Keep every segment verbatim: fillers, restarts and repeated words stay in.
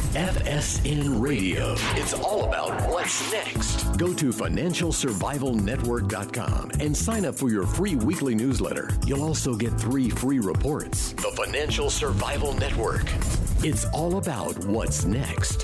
F S N Radio. It's all about what's next. Go to financial survival network dot com and sign up for your free weekly newsletter. You'll also get three free reports. The Financial Survival Network. It's all about what's next.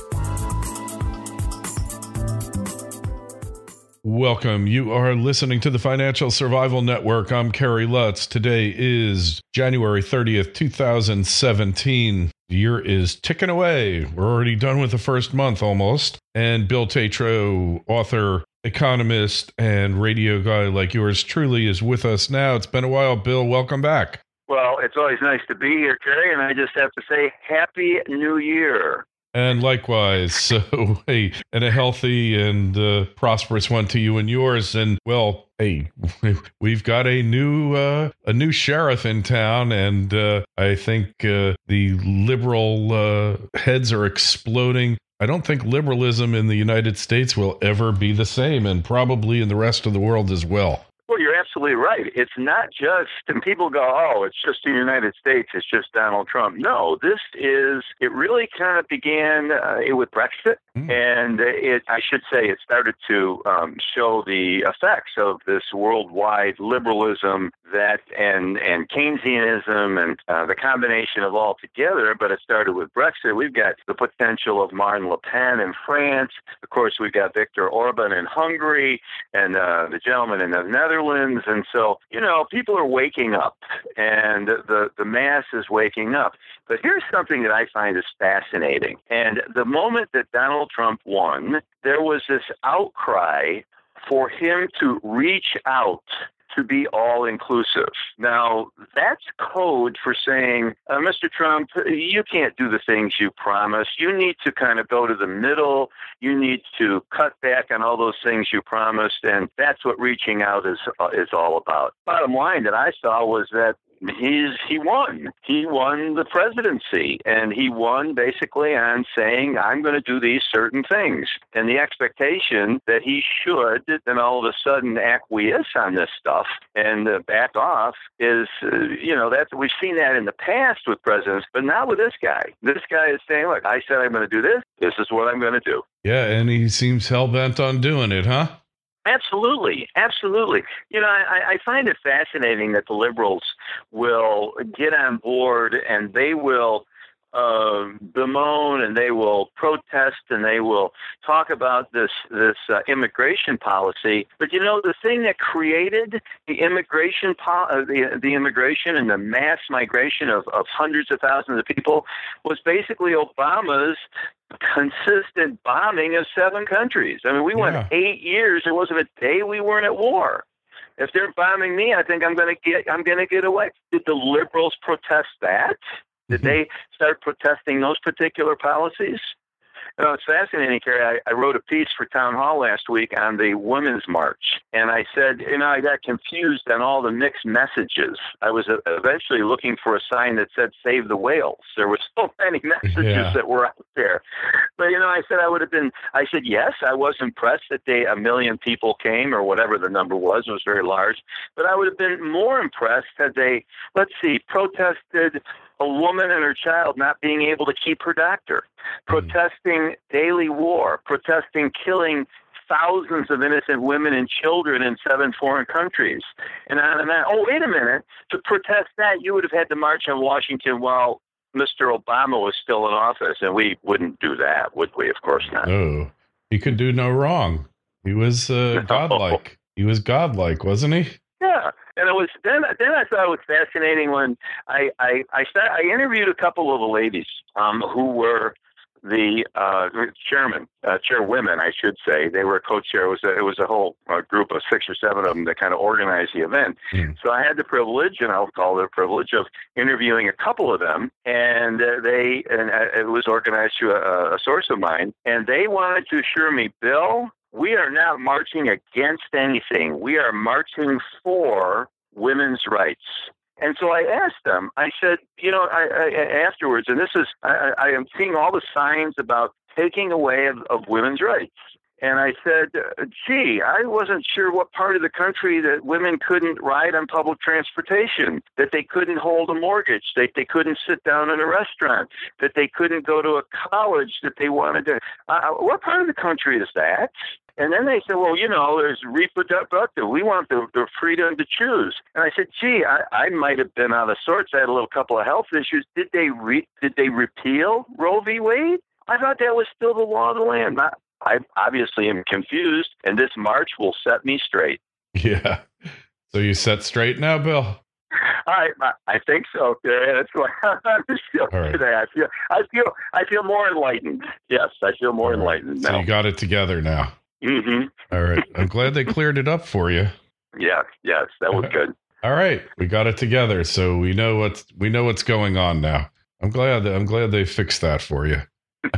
Welcome. You are listening to the Financial Survival Network. I'm Kerry Lutz. Today is January thirtieth, two thousand seventeen. The year is ticking away. We're already done with the first month almost. And Bill Tatro, author, economist, and radio guy like yours truly is with us now. It's been a while, Bill. Welcome back. Well, it's always nice to be here, Kerry, and I just have to say Happy New Year. And likewise, so hey, and a healthy and uh, prosperous one to you and yours. And well, hey, we've got a new uh, a new sheriff in town, and uh, I think uh, the liberal uh, heads are exploding. I don't think liberalism in the United States will ever be the same, and probably in the rest of the world as well. Well, you're absolutely right. It's not just, and people go, oh, it's just the United States, it's just Donald Trump. No, this is, it really kind of began uh, with Brexit. Mm. And it, I should say it started to um, show the effects of this worldwide liberalism that and, and Keynesianism and uh, the combination of all together. But it started with Brexit. We've got the potential of Marine Le Pen in France. Of course, we've got Viktor Orban in Hungary and uh, the gentleman in the Netherlands. And so, you know, people are waking up and the, the mass is waking up. But here's something that I find is fascinating. And the moment that Donald Trump won, there was this outcry for him to reach out to be all-inclusive. Now, that's code for saying, uh, Mister Trump, you can't do the things you promised. You need to kind of go to the middle. You need to cut back on all those things you promised, and that's what reaching out is uh, is all about. Bottom line that I saw was that He's he won. He won the presidency, and he won basically on saying, I'm going to do these certain things. And the expectation that he should then all of a sudden acquiesce on this stuff and uh, back off is, uh, you know, that we've seen that in the past with presidents, but not with this guy. This guy is saying, look, I said I'm going to do this. This is what I'm going to do. Yeah, and he seems hell-bent on doing it, huh? Absolutely. Absolutely. You know, I, I find it fascinating that the liberals will get on board and they will uh, bemoan and they will protest and they will talk about this this uh, immigration policy. But, you know, the thing that created the immigration po- uh, the, the immigration and the mass migration of, of hundreds of thousands of people was basically Obama's consistent bombing of seven countries. I mean, we went yeah. eight years. There wasn't a day we weren't at war. If they're bombing me, I think I'm going to get I'm going to get away. Did the liberals protest that? Did mm-hmm. they start protesting those particular policies? You know, it's fascinating, Kerry. I, I wrote a piece for Town Hall last week on the Women's March, and I said, you know, I got confused on all the mixed messages. I was uh, eventually looking for a sign that said, save the whales. There were so many messages yeah. that were out there. But, you know, I said I would have been, I said, yes, I was impressed that they, a million people came, or whatever the number was. It was very large. But I would have been more impressed had they, let's see, protested a woman and her child not being able to keep her doctor, protesting daily war, protesting killing thousands of innocent women and children in seven foreign countries, and on and on. Oh, wait a minute. To protest that, you would have had to march on Washington while Mister Obama was still in office, and we wouldn't do that, would we? Of course not. No, he could do no wrong. He was uh, no. godlike. He was godlike, wasn't he? Yeah. And it was then. Then I thought it was fascinating when I I I, started, I interviewed a couple of the ladies um, who were the uh, chairman, uh, chairwomen, I should say. They were co-chair. It was a, it was a whole uh, group of six or seven of them that kind of organized the event. Mm. So I had the privilege, and I'll call it a privilege, of interviewing a couple of them. And uh, they and uh, it was organized through a, a source of mine, and they wanted to assure me, Bill, we are not marching against anything. We are marching for women's rights. And so I asked them, I said, you know, I, I, afterwards, and this is, I, I am seeing all the signs about taking away of, of women's rights. And I said, gee, I wasn't sure what part of the country that women couldn't ride on public transportation, that they couldn't hold a mortgage, that they couldn't sit down in a restaurant, that they couldn't go to a college that they wanted to. Uh, what part of the country is that? And then they said, well, you know, there's reproductive. We want the, the freedom to choose. And I said, gee, I, I might have been out of sorts. I had a little couple of health issues. Did they re- did they repeal Roe v. Wade? I thought that was still the law of the land. Not, I obviously am confused, and this march will set me straight. Yeah. So you set straight now, Bill? I I think so. Yeah, that's what I'm still right. today. I feel I feel I feel more enlightened. Yes, I feel more All enlightened right. now. So you got it together now. Mm-hmm. All right. I'm glad they cleared it up for you. Yeah. Yes, that was good. All right. We got it together, so we know what's we know what's going on now. I'm glad that I'm glad they fixed that for you.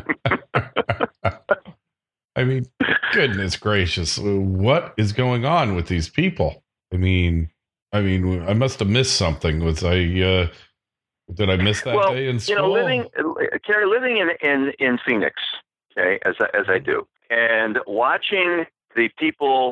I mean, goodness gracious, what is going on with these people? I mean, I mean, I must have missed something. Was I? Uh, did I miss that well, day in school? You know, living, Kerry, living in in in Phoenix, okay, as I, as I do, and watching the people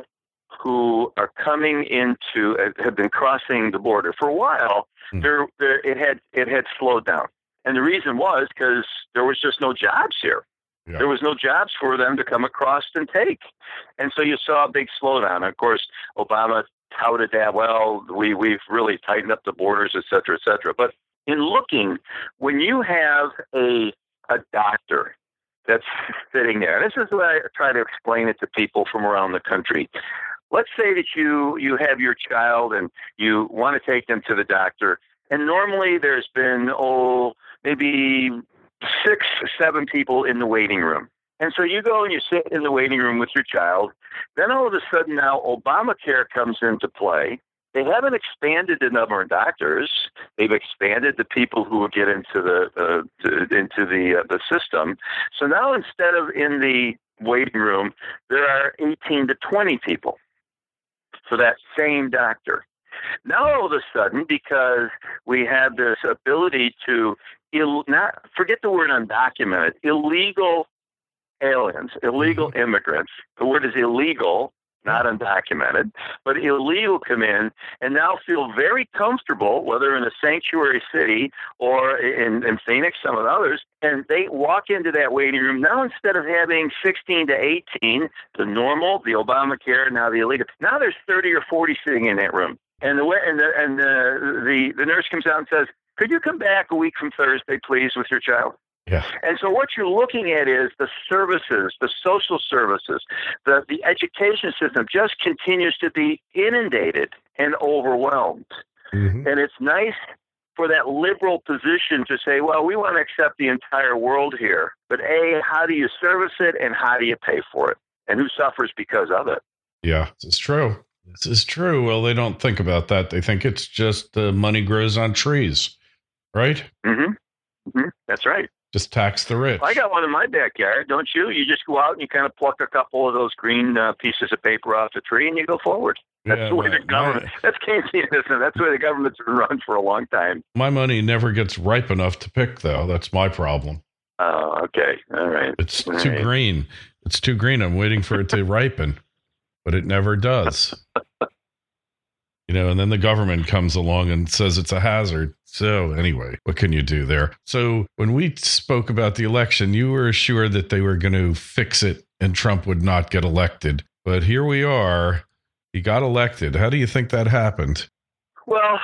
who are coming into uh, have been crossing the border for a while. Hmm. There, there, it had it had slowed down, and the reason was because there was just no jobs here. Yeah. There was no jobs for them to come across and take. And so you saw a big slowdown. And of course, Obama touted that, well, we, we've really tightened up the borders, et cetera, et cetera. But in looking, when you have a a doctor that's sitting there, this is what I try to explain it to people from around the country. Let's say that you, you have your child and you want to take them to the doctor. And normally there's been, oh, maybe six, seven people in the waiting room. And so you go and you sit in the waiting room with your child. Then all of a sudden now Obamacare comes into play. They haven't expanded the number of doctors. They've expanded the people who will get into the uh, to, into the uh, the system. So now instead of in the waiting room, there are eighteen to twenty people for that same doctor. Now all of a sudden, because we have this ability to Ill, not forget the word undocumented, illegal aliens, illegal mm-hmm. immigrants. The word is illegal, not undocumented, but illegal come in and now feel very comfortable, whether in a sanctuary city or in, in Phoenix, some of the others, and they walk into that waiting room. Now instead of having sixteen to eighteen, the normal, the Obamacare, now the illegal, now there's thirty or forty sitting in that room. And the and the and the, the, the nurse comes out and says, could you come back a week from Thursday, please, with your child? Yeah. And so what you're looking at is the services, the social services, the, the education system just continues to be inundated and overwhelmed. Mm-hmm. And it's nice for that liberal position to say, well, we want to accept the entire world here. But A, how do you service it and how do you pay for it? And who suffers because of it? Yeah, it's true. This is true. Well, they don't think about that. They think it's just uh, money grows on trees, right? Mm-hmm. Mm-hmm. That's right. Just tax the rich. I got one in my backyard, don't you? You just go out and you kind of pluck a couple of those green uh, pieces of paper off the tree and you go forward. That's yeah, the way my, the government, my, that's Keynesianism. That's the way the government's been run for a long time. My money never gets ripe enough to pick, though. That's my problem. Oh, okay. All right. It's All too right. green. It's too green. I'm waiting for it to ripen, but it never does. You know, and then the government comes along and says it's a hazard. So anyway, what can you do there? So when we spoke about the election, you were assured that they were going to fix it and Trump would not get elected. But here we are. He got elected. How do you think that happened? Well,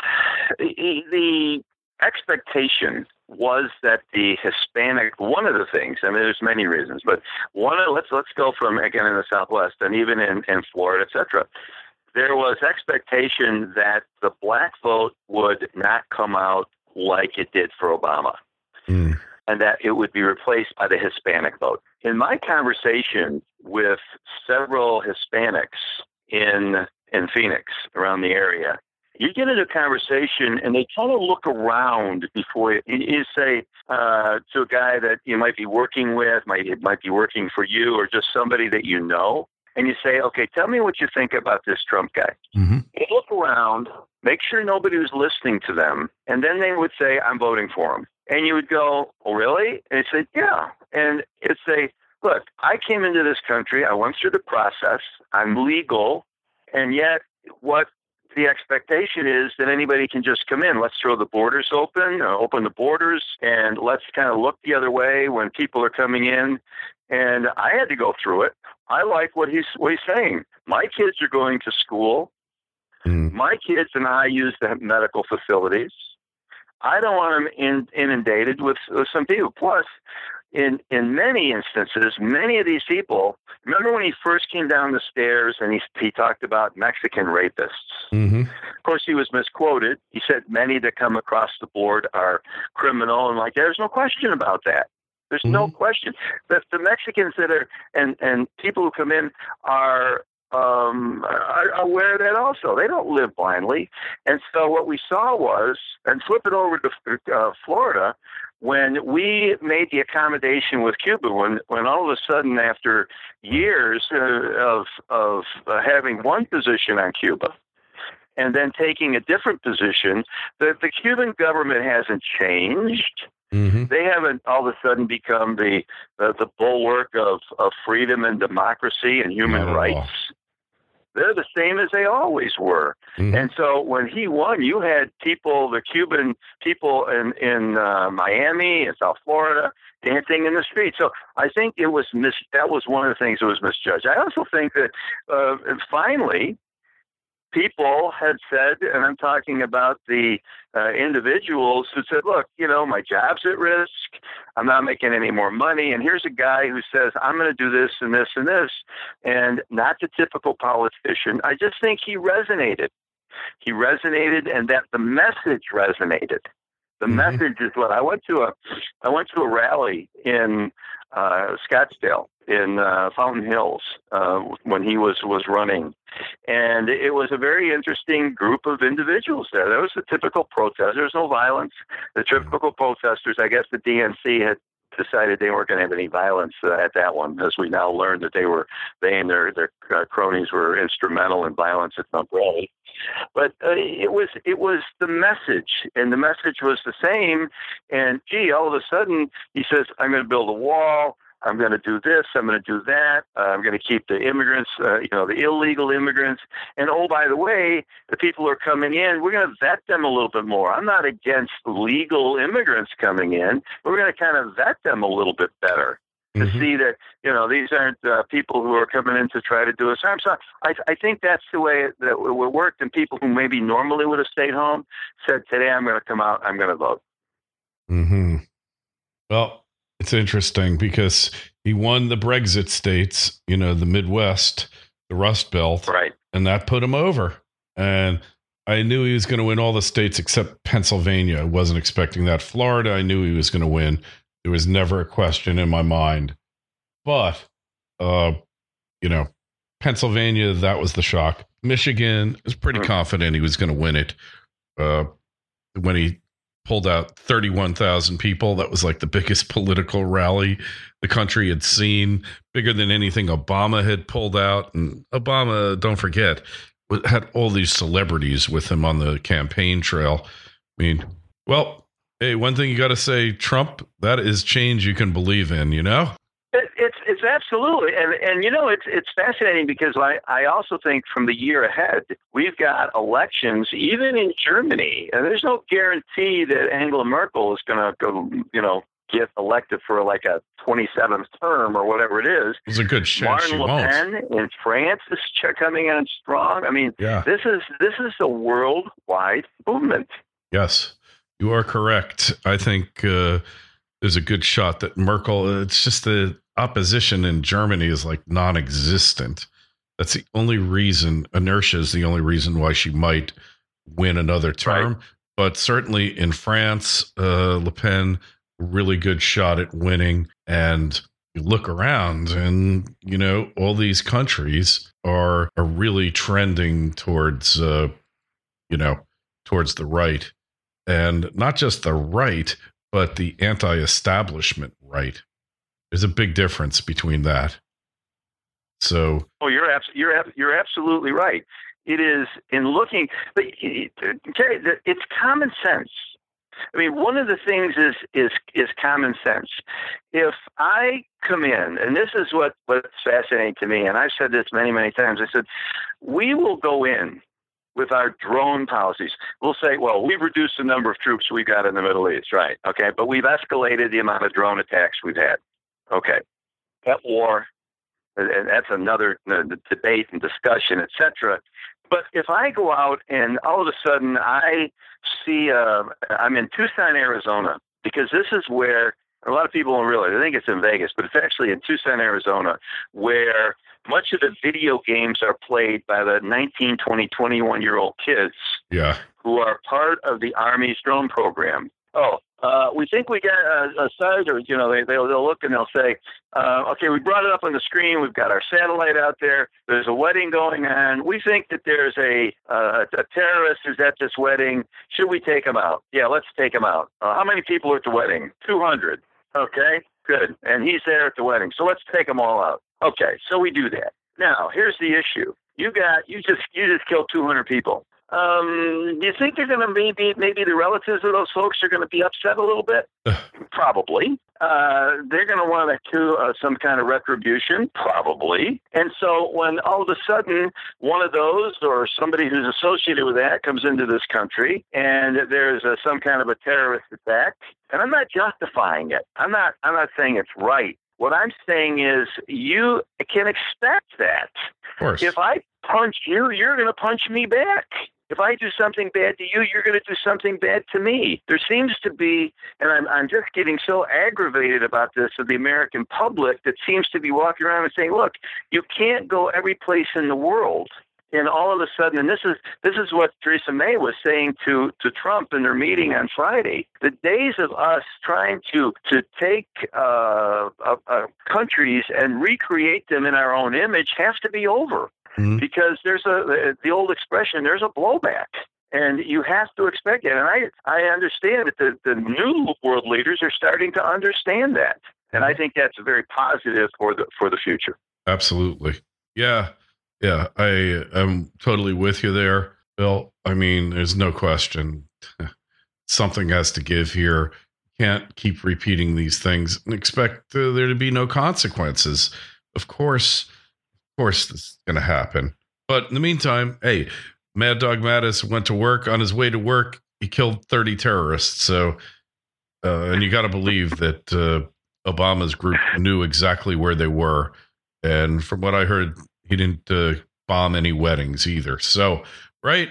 the expectation was that the Hispanic, one of the things, I mean, there's many reasons, but one of, let's let's go from, again, in the Southwest and even in, in Florida, et cetera. There was expectation that the black vote would not come out like it did for Obama, mm. and that it would be replaced by the Hispanic vote. In my conversation with several Hispanics in in Phoenix, around the area, you get into a conversation and they kind of look around before you, you say uh, to a guy that you might be working with, might it might be working for you, or just somebody that you know. And you say, okay, tell me what you think about this Trump guy. Mm-hmm. You look around, make sure nobody was listening to them, and then they would say, I'm voting for him. And you would go, oh, really? And they'd say, yeah. And it'd say, look, I came into this country, I went through the process, I'm legal, and yet what the expectation is that anybody can just come in. Let's throw the borders open, uh, open the borders, and let's kind of look the other way when people are coming in. And I had to go through it. I like what he's what he's saying. My kids are going to school. Mm. My kids and I use the medical facilities. I don't want them in, inundated with, with some people. Plus, in in many instances, many of these people, remember when he first came down the stairs and he, he talked about Mexican rapists? Mm-hmm. Of course, he was misquoted. He said many that come across the board are criminal, and like, there's no question about that. There's mm-hmm. no question. The, the Mexicans that are, and, and people who come in are, um, are aware of that also. They don't live blindly. And so what we saw was, and flip it over to uh, Florida, when we made the accommodation with Cuba, when, when all of a sudden, after years uh, of, of uh, having one position on Cuba and then taking a different position, the, the Cuban government hasn't changed. Mm-hmm. They haven't all of a sudden become the the, the bulwark of, of freedom and democracy and human Not rights. They're the same as they always were. Mm-hmm. And so when he won, you had people, the Cuban people in, in uh, Miami and South Florida, dancing in the street. So I think it was mis- that was one of the things that was misjudged. I also think that uh, finally, people had said, and I'm talking about the uh, individuals who said, look, you know, my job's at risk. I'm not making any more money. And here's a guy who says, I'm going to do this and this and this. And not the typical politician. I just think he resonated. He resonated, and that the message resonated. The mm-hmm. message is what I went to a, I went to a rally in uh, Scottsdale, in uh, Fountain Hills, uh, when he was, was running. And it was a very interesting group of individuals there. There was the typical protest. There was no violence. The typical protesters, I guess the D N C had decided they weren't going to have any violence uh, at that one, as we now learn that they were, they and their, their uh, cronies were instrumental in violence at Trump rally. But uh, it was it was the message, and the message was the same. And gee, all of a sudden he says, "I'm going to build a wall. I'm going to do this. I'm going to do that. Uh, I'm going to keep the immigrants, uh, you know, the illegal immigrants. And oh, by the way, the people who are coming in, we're going to vet them a little bit more. I'm not against legal immigrants coming in. But we're going to kind of vet them a little bit better." To mm-hmm. see that, you know, these aren't uh, people who are coming in to try to do us harm. So I, I think that's the way it, that it worked. And people who maybe normally would have stayed home said, today I'm going to come out, I'm going to vote. Mm-hmm. Well, it's interesting because he won the Brexit states, you know, the Midwest, the Rust Belt. Right. And that put him over. And I knew he was going to win all the states except Pennsylvania. I wasn't expecting that. Florida, I knew he was going to win. There was never a question in my mind. But, uh, you know, Pennsylvania, that was the shock. Michigan, I was pretty confident he was going to win it. Uh, when he pulled out thirty-one thousand people, that was like the biggest political rally the country had seen, bigger than anything Obama had pulled out. And Obama, don't forget, had all these celebrities with him on the campaign trail. I mean, well... Hey, one thing you got to say, Trump, that is change you can believe in, you know? It, it's it's absolutely. And, and you know, it's it's fascinating because I, I also think from the year ahead, we've got elections, even in Germany. And there's no guarantee that Angela Merkel is going to go, you know, get elected for like a twenty-seventh term or whatever it is. There's a good chance Marine Le Pen in France is coming on strong. I mean, yeah. this is this is a worldwide movement. Yes. You are correct. I think uh, there's a good shot that Merkel, it's just the opposition in Germany is like non-existent. That's the only reason, inertia is the only reason why she might win another term. Right. But certainly in France, uh, Le Pen, really good shot at winning. And you look around and, you know, all these countries are, are really trending towards, uh, you know, towards the right. And not just the right, but the anti-establishment right. There's a big difference between that. So, oh, you're abs- you're ab- you're absolutely right. It is in looking, but Terry, it's common sense. I mean, one of the things is is is common sense. If I come in, and this is what, what's fascinating to me, and I've said this many, many times, I said, we will go in with our drone policies. We'll say, well, we've reduced the number of troops we've got in the Middle East, right? Okay, but we've escalated the amount of drone attacks we've had. Okay, that war, and that's another uh, debate and discussion, et cetera. But if I go out and all of a sudden I see, uh, I'm in Tucson, Arizona, because this is where a lot of people don't realize, I think it's in Vegas, but it's actually in Tucson, Arizona, where much of the video games are played by the nineteen, twenty, twenty-one-year-old kids yeah. who are part of the Army's drone program. Oh, uh, we think we got a, a site, or, you know, they, they'll, they'll look and they'll say, uh, okay, we brought it up on the screen. We've got our satellite out there. There's a wedding going on. We think that there's a, uh, a terrorist who's at this wedding. Should we take him out? Yeah, let's take him out. Uh, how many people are at the wedding? two hundred. Okay, good. And he's there at the wedding. So let's take them all out. Okay, so we do that. Now, here's the issue. You got, you just, you just killed two hundred people. Um, do you think they're going to maybe, maybe the relatives of those folks are going to be upset a little bit? Probably. Uh, they're going to want to do uh, some kind of retribution? Probably. And so when all of a sudden one of those or somebody who's associated with that comes into this country and there's uh, some kind of a terrorist attack, and I'm not justifying it. I'm not, I'm not saying it's right. What I'm saying is you can expect that. Of course. If I punch you, you're going to punch me back. If I do something bad to you, you're going to do something bad to me. There seems to be, and I'm, I'm just getting so aggravated about this, of the American public that seems to be walking around and saying, look, you can't go every place in the world. And all of a sudden, and this is this is what Theresa May was saying to, to Trump in their meeting on Friday, the days of us trying to to take uh, uh, uh, countries and recreate them in our own image have to be over. Mm-hmm. Because there's a the old expression, there's a blowback. And you have to expect it. And I, I understand that the, the new world leaders are starting to understand that. And I think that's very positive for the for the future. Absolutely. Yeah. Yeah, I am totally with you there, Bill. I mean, there's no question. Something has to give here. Can't keep repeating these things and expect uh, there to be no consequences. Of course, of course, this is going to happen. But in the meantime, hey, Mad Dog Mattis went to work. On his way to work, he killed thirty terrorists. So, uh, and you got to believe that uh, Obama's group knew exactly where they were. And from what I heard, he didn't uh, bomb any weddings either. So, right.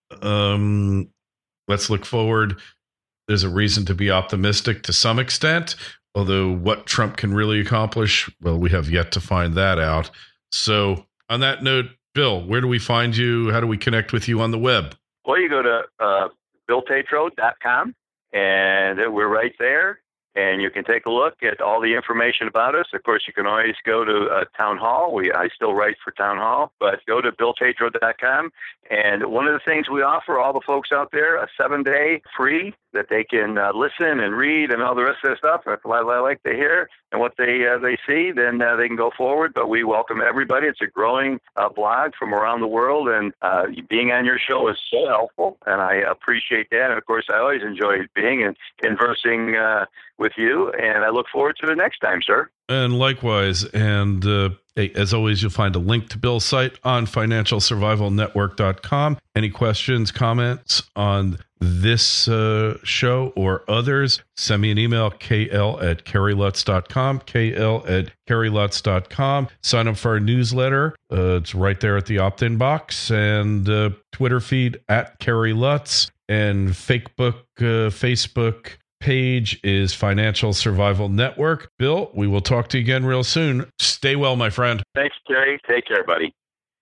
Um, let's look forward. There's a reason to be optimistic to some extent, although what Trump can really accomplish, well, we have yet to find that out. So on that note, Bill, where do we find you? How do we connect with you on the web? Well, you go to uh, bill tatro dot com and we're right there. And you can take a look at all the information about us. Of course, you can always go to uh, Town Hall. We I still write for Town Hall, but go to bill tatro dot com. And one of the things we offer all the folks out there, a seven-day free that they can uh, listen and read and all the rest of the stuff. If I like to hear and what they uh, they see, then uh, they can go forward. But we welcome everybody. It's a growing uh, blog from around the world, and uh, being on your show is so helpful, and I appreciate that. And, of course, I always enjoy being and conversing uh, with you, and I look forward to the next time, sir. And likewise, and uh, as always, you'll find a link to Bill's site on financial survival network dot com. Any questions, comments on this uh, show or others, send me an email, k l at kerry lutz dot com, k l at kerry lutz dot com. Sign up for our newsletter. Uh, it's right there at the opt-in box, and uh, Twitter feed at Kerry Lutz, and Facebook, uh, Facebook page is Financial Survival Network. Bill, we will talk to you again real soon. Stay well, my friend. Thanks, Terry. Take care, buddy.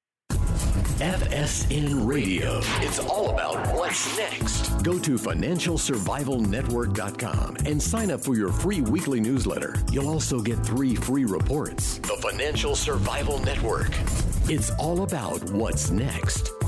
F S N Radio. It's all about what's next. Go to financial survival network dot com and sign up for your free weekly newsletter. You'll also get three free reports. The Financial Survival Network. It's all about what's next.